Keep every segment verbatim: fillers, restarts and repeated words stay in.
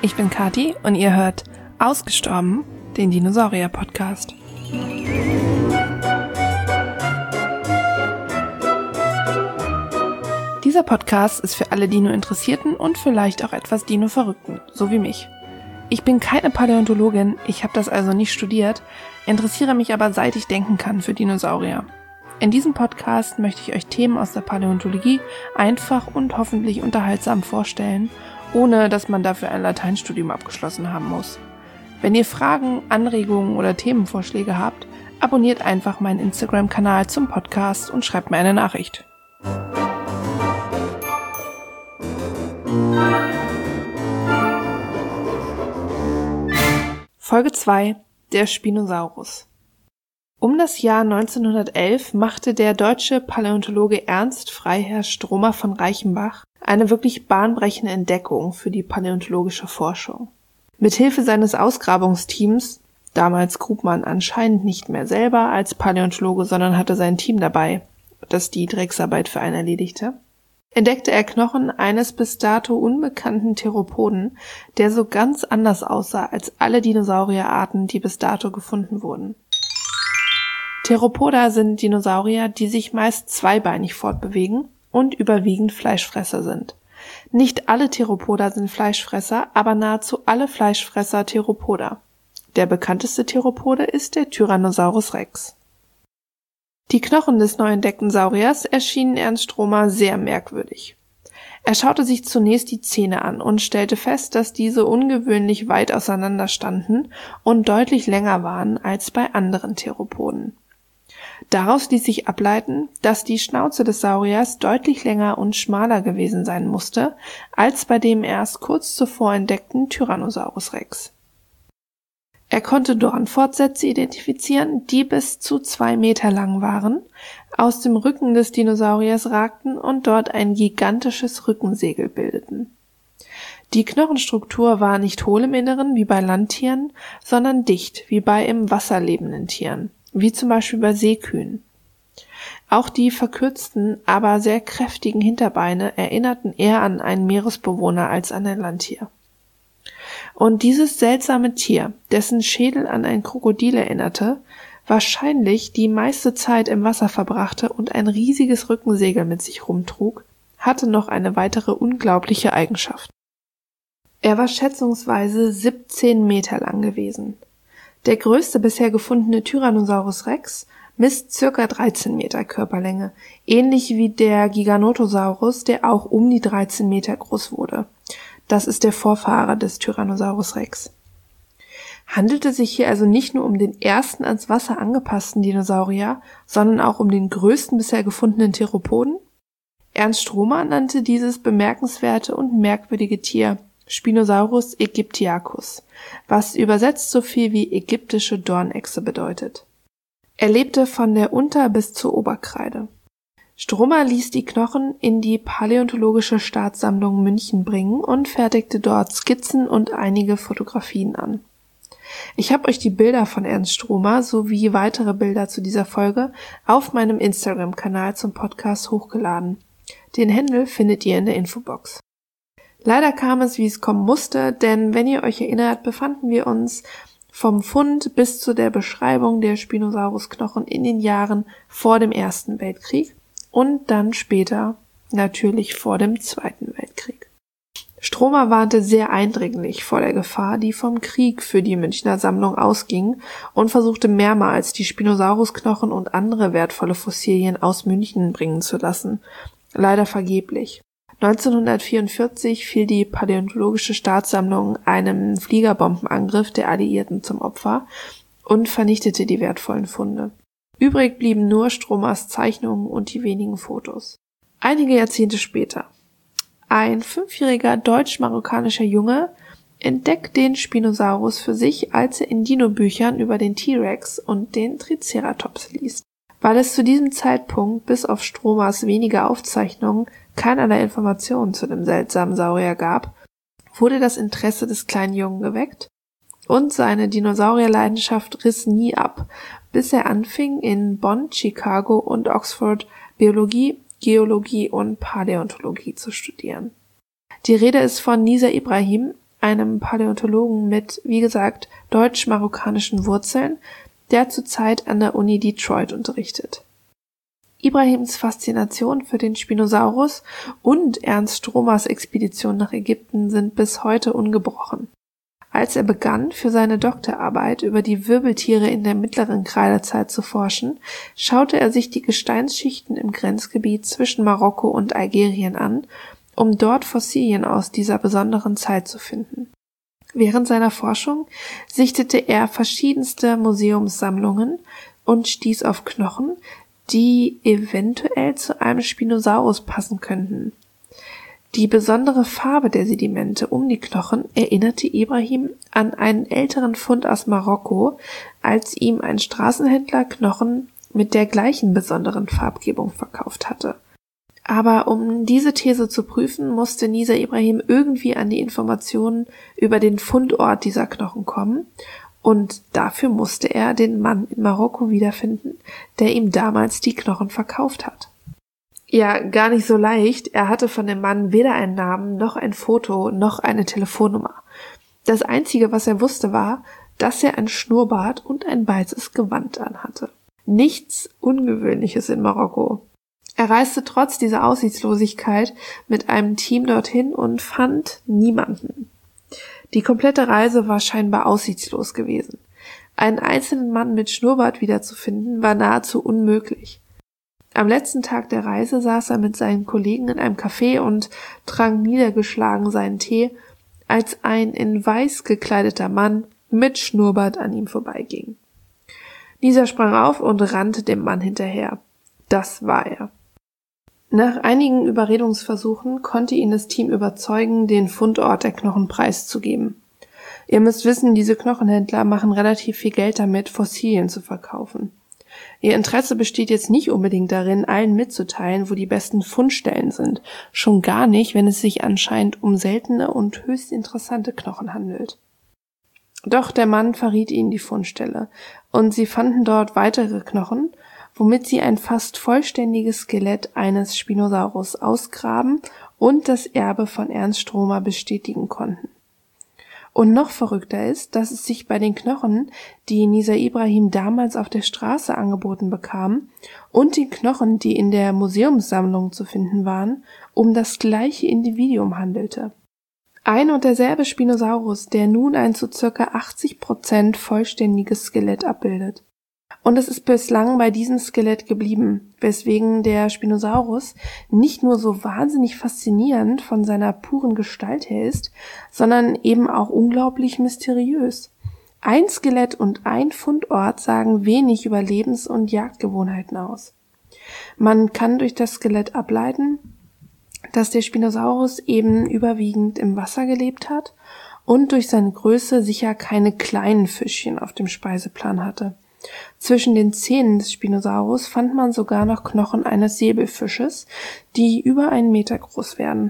ich bin Kathi und ihr hört Ausgestorben, den Dinosaurier-Podcast. Dieser Podcast ist für alle Dino-Interessierten und vielleicht auch etwas Dino-Verrückten, so wie mich. Ich bin keine Paläontologin, ich habe das also nicht studiert, interessiere mich aber seit ich denken kann für Dinosaurier. In diesem Podcast möchte ich euch Themen aus der Paläontologie einfach und hoffentlich unterhaltsam vorstellen, ohne dass man dafür ein Lateinstudium abgeschlossen haben muss. Wenn ihr Fragen, Anregungen oder Themenvorschläge habt, abonniert einfach meinen Instagram-Kanal zum Podcast und schreibt mir eine Nachricht. Folge zwei: Der Spinosaurus. Um das Jahr neunzehnhundertelf machte der deutsche Paläontologe Ernst Freiherr Stromer von Reichenbach eine wirklich bahnbrechende Entdeckung für die paläontologische Forschung. Mithilfe seines Ausgrabungsteams, damals grub man anscheinend nicht mehr selber als Paläontologe, sondern hatte sein Team dabei, das die Drecksarbeit für einen erledigte, entdeckte er Knochen eines bis dato unbekannten Theropoden, der so ganz anders aussah als alle Dinosaurierarten, die bis dato gefunden wurden. Theropoda sind Dinosaurier, die sich meist zweibeinig fortbewegen und überwiegend Fleischfresser sind. Nicht alle Theropoda sind Fleischfresser, aber nahezu alle Fleischfresser Theropoda. Der bekannteste Theropode ist der Tyrannosaurus Rex. Die Knochen des neu entdeckten Sauriers erschienen Ernst Stromer sehr merkwürdig. Er schaute sich zunächst die Zähne an und stellte fest, dass diese ungewöhnlich weit auseinander standen und deutlich länger waren als bei anderen Theropoden. Daraus ließ sich ableiten, dass die Schnauze des Sauriers deutlich länger und schmaler gewesen sein musste, als bei dem erst kurz zuvor entdeckten Tyrannosaurus Rex. Er konnte Dornfortsätze identifizieren, die bis zu zwei Meter lang waren, aus dem Rücken des Dinosauriers ragten und dort ein gigantisches Rückensegel bildeten. Die Knochenstruktur war nicht hohl im Inneren wie bei Landtieren, sondern dicht wie bei im Wasser lebenden Tieren, wie zum Beispiel bei Seekühen. Auch die verkürzten, aber sehr kräftigen Hinterbeine erinnerten eher an einen Meeresbewohner als an ein Landtier. Und dieses seltsame Tier, dessen Schädel an ein Krokodil erinnerte, wahrscheinlich die meiste Zeit im Wasser verbrachte und ein riesiges Rückensegel mit sich rumtrug, hatte noch eine weitere unglaubliche Eigenschaft. Er war schätzungsweise siebzehn Meter lang gewesen. Der größte bisher gefundene Tyrannosaurus Rex misst circa dreizehn Meter Körperlänge, ähnlich wie der Giganotosaurus, der auch um die dreizehn Meter groß wurde. Das ist der Vorfahre des Tyrannosaurus Rex. Handelte sich hier also nicht nur um den ersten ans Wasser angepassten Dinosaurier, sondern auch um den größten bisher gefundenen Theropoden? Ernst Stromer nannte dieses bemerkenswerte und merkwürdige Tier Spinosaurus aegyptiacus, was übersetzt so viel wie ägyptische Dornechse bedeutet. Er lebte von der Unter- bis zur Oberkreide. Stromer ließ die Knochen in die Paläontologische Staatssammlung München bringen und fertigte dort Skizzen und einige Fotografien an. Ich habe euch die Bilder von Ernst Stromer sowie weitere Bilder zu dieser Folge auf meinem Instagram-Kanal zum Podcast hochgeladen. Den Handle findet ihr in der Infobox. Leider kam es, wie es kommen musste, denn wenn ihr euch erinnert, befanden wir uns vom Fund bis zu der Beschreibung der Spinosaurus-Knochen in den Jahren vor dem Ersten Weltkrieg und dann später natürlich vor dem Zweiten Weltkrieg. Stromer warnte sehr eindringlich vor der Gefahr, die vom Krieg für die Münchner Sammlung ausging, und versuchte mehrmals, die Spinosaurus-Knochen und andere wertvolle Fossilien aus München bringen zu lassen. Leider vergeblich. neunzehnhundertvierundvierzig fiel die Paläontologische Staatssammlung einem Fliegerbombenangriff der Alliierten zum Opfer und vernichtete die wertvollen Funde. Übrig blieben nur Stromers Zeichnungen und die wenigen Fotos. Einige Jahrzehnte später. Ein fünfjähriger deutsch-marokkanischer Junge entdeckt den Spinosaurus für sich, als er in Dino-Büchern über den T-Rex und den Triceratops liest. Weil es zu diesem Zeitpunkt bis auf Stromers wenige Aufzeichnungen keinerlei Informationen zu dem seltsamen Saurier gab, wurde das Interesse des kleinen Jungen geweckt und seine Dinosaurierleidenschaft riss nie ab, bis er anfing, in Bonn, Chicago und Oxford Biologie, Geologie und Paläontologie zu studieren. Die Rede ist von Nisa Ibrahim, einem Paläontologen mit, wie gesagt, deutsch-marokkanischen Wurzeln, der zurzeit an der Uni Detroit unterrichtet. Ibrahims Faszination für den Spinosaurus und Ernst Stromers Expedition nach Ägypten sind bis heute ungebrochen. Als er begann, für seine Doktorarbeit über die Wirbeltiere in der mittleren Kreidezeit zu forschen, schaute er sich die Gesteinsschichten im Grenzgebiet zwischen Marokko und Algerien an, um dort Fossilien aus dieser besonderen Zeit zu finden. Während seiner Forschung sichtete er verschiedenste Museumssammlungen und stieß auf Knochen, die eventuell zu einem Spinosaurus passen könnten. Die besondere Farbe der Sedimente um die Knochen erinnerte Ibrahim an einen älteren Fund aus Marokko, als ihm ein Straßenhändler Knochen mit der gleichen besonderen Farbgebung verkauft hatte. Aber um diese These zu prüfen, musste Nisa Ibrahim irgendwie an die Informationen über den Fundort dieser Knochen kommen, und dafür musste er den Mann in Marokko wiederfinden, der ihm damals die Knochen verkauft hat. Ja, gar nicht so leicht. Er hatte von dem Mann weder einen Namen, noch ein Foto, noch eine Telefonnummer. Das Einzige, was er wusste, war, dass er ein Schnurrbart und ein weißes Gewand anhatte. Nichts Ungewöhnliches in Marokko. Er reiste trotz dieser Aussichtslosigkeit mit einem Team dorthin und fand niemanden. Die komplette Reise war scheinbar aussichtslos gewesen. Einen einzelnen Mann mit Schnurrbart wiederzufinden, war nahezu unmöglich. Am letzten Tag der Reise saß er mit seinen Kollegen in einem Café und trank niedergeschlagen seinen Tee, als ein in weiß gekleideter Mann mit Schnurrbart an ihm vorbeiging. Dieser sprang auf und rannte dem Mann hinterher. Das war er. Nach einigen Überredungsversuchen konnte ihn das Team überzeugen, den Fundort der Knochen preiszugeben. Ihr müsst wissen, diese Knochenhändler machen relativ viel Geld damit, Fossilien zu verkaufen. Ihr Interesse besteht jetzt nicht unbedingt darin, allen mitzuteilen, wo die besten Fundstellen sind, schon gar nicht, wenn es sich anscheinend um seltene und höchst interessante Knochen handelt. Doch der Mann verriet ihnen die Fundstelle, und sie fanden dort weitere Knochen, womit sie ein fast vollständiges Skelett eines Spinosaurus ausgraben und das Erbe von Ernst Stromer bestätigen konnten. Und noch verrückter ist, dass es sich bei den Knochen, die Nisa Ibrahim damals auf der Straße angeboten bekam, und den Knochen, die in der Museumssammlung zu finden waren, um das gleiche Individuum handelte. Ein und derselbe Spinosaurus, der nun ein zu circa achtzig Prozent vollständiges Skelett abbildet. Und es ist bislang bei diesem Skelett geblieben, weswegen der Spinosaurus nicht nur so wahnsinnig faszinierend von seiner puren Gestalt her ist, sondern eben auch unglaublich mysteriös. Ein Skelett und ein Fundort sagen wenig über Lebens- und Jagdgewohnheiten aus. Man kann durch das Skelett ableiten, dass der Spinosaurus eben überwiegend im Wasser gelebt hat und durch seine Größe sicher keine kleinen Fischchen auf dem Speiseplan hatte. Zwischen den Zähnen des Spinosaurus fand man sogar noch Knochen eines Säbelfisches, die über einen Meter groß werden.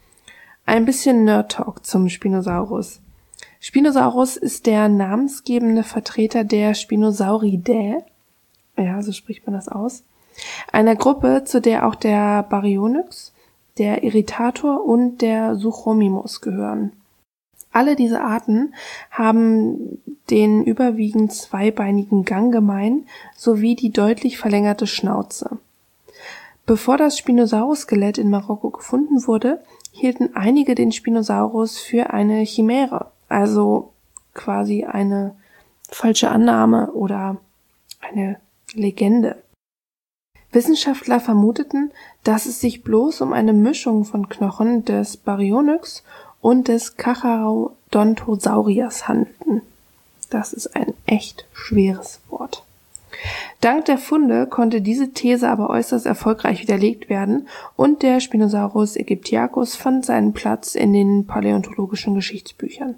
Ein bisschen Nerd-Talk zum Spinosaurus. Spinosaurus ist der namensgebende Vertreter der Spinosauridae, ja, so spricht man das aus, einer Gruppe, zu der auch der Baryonyx, der Irritator und der Suchomimus gehören. Alle diese Arten haben den überwiegend zweibeinigen Gang gemein sowie die deutlich verlängerte Schnauze. Bevor das Spinosaurus-Skelett in Marokko gefunden wurde, hielten einige den Spinosaurus für eine Chimäre, also quasi eine falsche Annahme oder eine Legende. Wissenschaftler vermuteten, dass es sich bloß um eine Mischung von Knochen des Baryonyx und des Carcharodontosauriers handelten. Das ist ein echt schweres Wort. Dank der Funde konnte diese These aber äußerst erfolgreich widerlegt werden und der Spinosaurus aegyptiacus fand seinen Platz in den paläontologischen Geschichtsbüchern.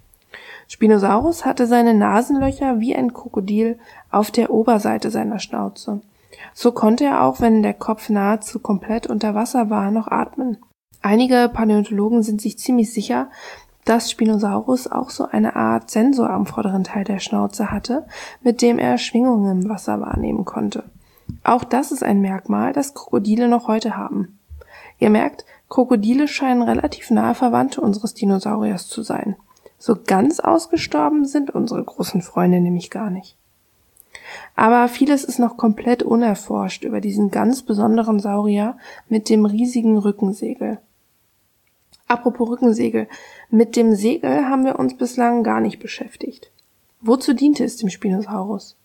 Spinosaurus hatte seine Nasenlöcher wie ein Krokodil auf der Oberseite seiner Schnauze. So konnte er auch, wenn der Kopf nahezu komplett unter Wasser war, noch atmen. Einige Paläontologen sind sich ziemlich sicher, dass Spinosaurus auch so eine Art Sensor am vorderen Teil der Schnauze hatte, mit dem er Schwingungen im Wasser wahrnehmen konnte. Auch das ist ein Merkmal, das Krokodile noch heute haben. Ihr merkt, Krokodile scheinen relativ nahe Verwandte unseres Dinosauriers zu sein. So ganz ausgestorben sind unsere großen Freunde nämlich gar nicht. Aber vieles ist noch komplett unerforscht über diesen ganz besonderen Saurier mit dem riesigen Rückensegel. Apropos Rückensegel, mit dem Segel haben wir uns bislang gar nicht beschäftigt. Wozu diente es dem Spinosaurus?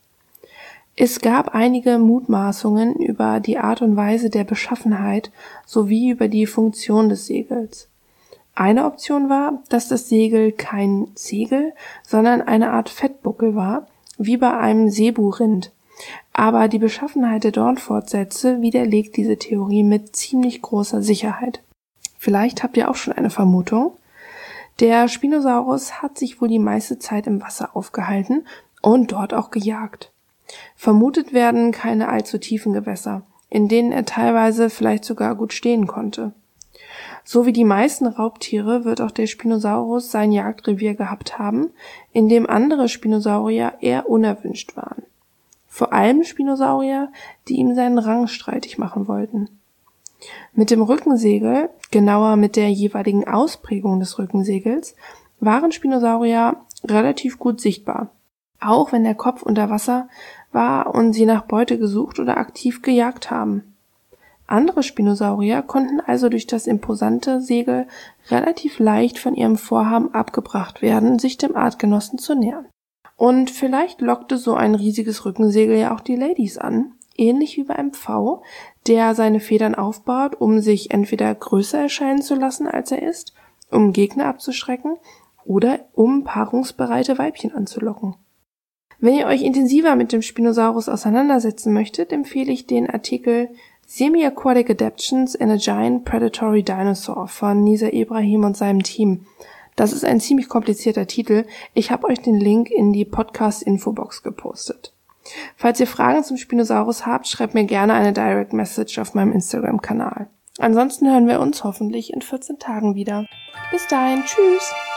Es gab einige Mutmaßungen über die Art und Weise der Beschaffenheit sowie über die Funktion des Segels. Eine Option war, dass das Segel kein Segel, sondern eine Art Fettbuckel war, wie bei einem Seeburind. Aber die Beschaffenheit der Dornfortsätze widerlegt diese Theorie mit ziemlich großer Sicherheit. Vielleicht habt ihr auch schon eine Vermutung. Der Spinosaurus hat sich wohl die meiste Zeit im Wasser aufgehalten und dort auch gejagt. Vermutet werden keine allzu tiefen Gewässer, in denen er teilweise vielleicht sogar gut stehen konnte. So wie die meisten Raubtiere wird auch der Spinosaurus sein Jagdrevier gehabt haben, in dem andere Spinosaurier eher unerwünscht waren. Vor allem Spinosaurier, die ihm seinen Rang streitig machen wollten. Mit dem Rückensegel, genauer mit der jeweiligen Ausprägung des Rückensegels, waren Spinosaurier relativ gut sichtbar, auch wenn der Kopf unter Wasser war und sie nach Beute gesucht oder aktiv gejagt haben. Andere Spinosaurier konnten also durch das imposante Segel relativ leicht von ihrem Vorhaben abgebracht werden, sich dem Artgenossen zu nähern. Und vielleicht lockte so ein riesiges Rückensegel ja auch die Ladies an, ähnlich wie bei einem Pfau, der seine Federn aufbaut, um sich entweder größer erscheinen zu lassen, als er ist, um Gegner abzuschrecken oder um paarungsbereite Weibchen anzulocken. Wenn ihr euch intensiver mit dem Spinosaurus auseinandersetzen möchtet, empfehle ich den Artikel Semi-Aquatic Adaptations in a Giant Predatory Dinosaur von Nisa Ibrahim und seinem Team. Das ist ein ziemlich komplizierter Titel. Ich habe euch den Link in die Podcast-Infobox gepostet. Falls ihr Fragen zum Spinosaurus habt, schreibt mir gerne eine Direct Message auf meinem Instagram-Kanal. Ansonsten hören wir uns hoffentlich in vierzehn Tagen wieder. Bis dahin, tschüss!